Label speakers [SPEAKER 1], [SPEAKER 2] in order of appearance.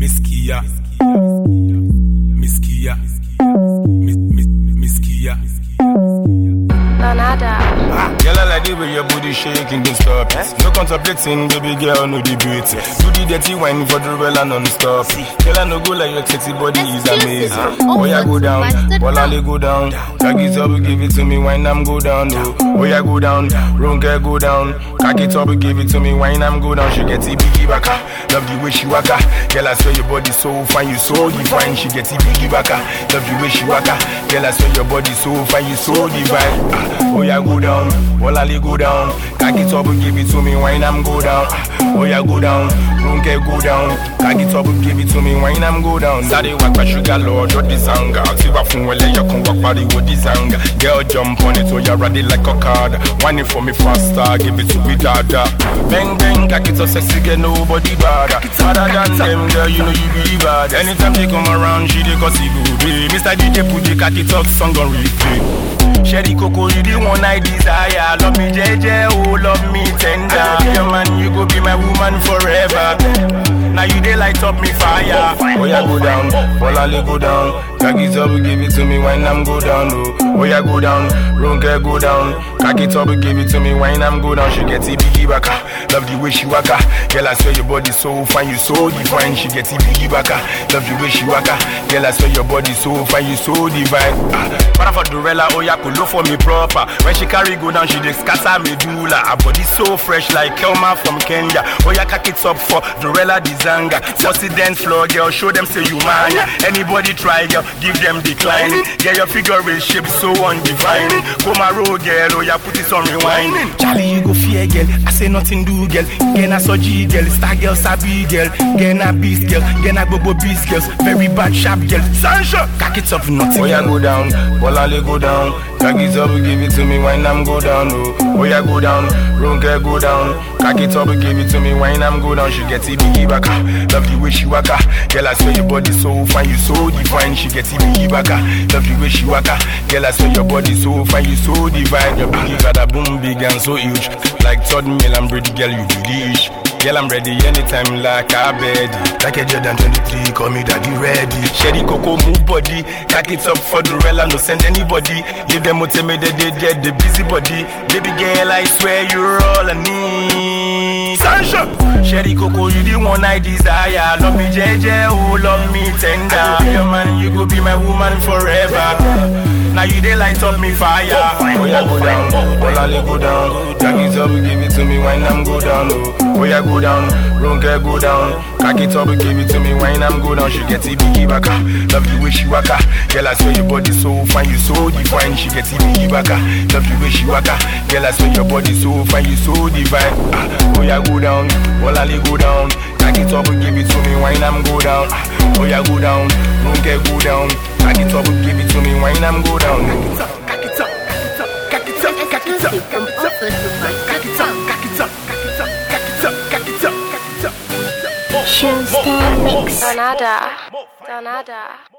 [SPEAKER 1] Miskia, Miskia, Miskia.
[SPEAKER 2] Donada.
[SPEAKER 1] Girl, I like the way your booty shaking, don't stop it. No contemplating, baby girl, no debate. Do the dirty wine for the real and non-stop. Girl, I no go like your sexy body is amazing. Oh yeah, go down, Bolale go down. Cock it up, give it to me, wine I'm go down. Oh yeah, go down, wrong girl go down. Cock it up, give it to me, wine I'm go down. She gets it biggie baka, love the way she waka. Girl, I swear your body so fine, you so divine. She gets it biggie baka, love the way she waka. Girl, I swear your body so fine, you so divine. Oh yeah, go down, Bolale go down. Cock it up, give it to me, wine I'm go down. Oh yeah, go down, wrong girl go down. Cock it up, give it to me, wine I'm go down. Daddy walk by sugar lord, or this anger. See what from where you can walk party with this anger. Girl jump on it, so you're ready like a card. Wine it for me faster, give it to me dada. Bang bang, cock it up sexy, get nobody bad. Other than them, girl, you know you be bad. Anytime they come around, she dey cause it good. Mr. DJ put the cock it up song on replay. Sherry Coco, you the one I desire. Love me JJ, oh love me tender. I be your man, you go be my woman forever. Now you dey light up me fire. Oh yeah, go down, Bolale go down. Cock it up, give it to me, wine I'm go down. Oh yeah, go down, wrong girl go down. Cock it up, give it to me, wine I'm go down. She gets it biggie baka, love the way she waka. Girl, I swear your body so fine, you so divine. She gets it biggie baka, love the way she waka. Girl, I swear your body so fine, you so divine. Para for Dorella, oh yeah, pull up for me proper. When she carry go down, she dey scatter medulla. Her body so fresh like Kelma from Kenya. Oh yeah, cock it up for Dorella Dizanga. What's the dance floor, girl? Show them say you mine. Anybody try, girl, give them decline. Yeah, your figure is shape so undefined. Come a roll, girl, oh yeah, put it on rewind. Charlie, you go fear, girl. I say nothing do, girl. Get a soji, girl. Star girl, sabi, girl. Get a beast, girl. Get a bobo beast, girls. Very bad, sharp, girl. Sancho, cock it up, nothing. Oh yeah, go down, Bolale go down. Cock it up, give it to me, wine I'm go down. Oh yeah, go down, wrong girl go down. Cock it up, give it to me, wine I'm go down. She gets it biggie baka, love the way she waka. Girl, I swear your body so fine, you so divine. She gets it biggie baka, love the way she waka. Girl, I swear your body so fine, you so divine. Your booty got a boom big and so huge, like Todd Mill and Brady, girl, you do the ish. Girl, I'm ready anytime like a baby. Like a Jordan 23, call me daddy ready. Sherry Coco, move body. Cock it up for Dorella, no send anybody. Leave them out, me they the busy body. Baby girl, I swear you're all I need. Sancho, Sherry Coco, you the one I desire. Love me JJ, oh love me tender. I be your man, you go be my woman forever. Now you dey light up me fire. Oh yeah, go down, Bolale go down. Cock it up, give it to me, wine I'm go down. Oh yeah, go down, wrong girl go down. Cock it up, give it to me, wine I'm go down. She gets it biggie baka, love the way she waka. Girl, I swear your body so fine, you so divine. She gets it biggie baka, love the way she waka. Girl, I swear your body so fine, you so divine. Oh yeah, go down, Bolale go down. Cock it up, give it to me, wine I'm go down. Oh yeah, go down, wrong girl go down. Cock it up, give it to me, wine I'm go down. Cock it up, cock it up, cock it up, cock it up, cock it up, cock it up, cock it up, cock it up, cock it up, cock it up, cock it up.
[SPEAKER 2] Star Mix. Donada.